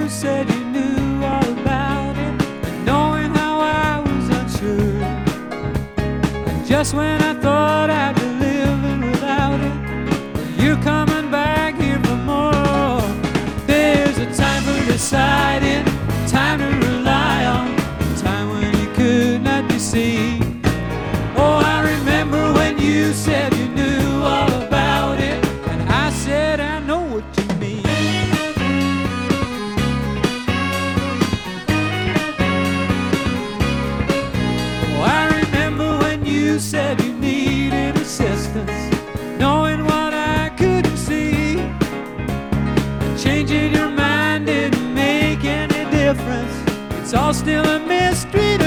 you said you knew all about it, and knowing how I was unsure. And just when I thought I'd be living without it, you're coming back here for more. There's a time for deciding, time to rely on, a time when you could not be seen. Oh, I remember when you said you knew all about it, and I said I know what you mean. Oh, I remember when you said you needed assistance, knowing what I couldn't see, and changing your mind didn't make any difference. It's all still a mystery to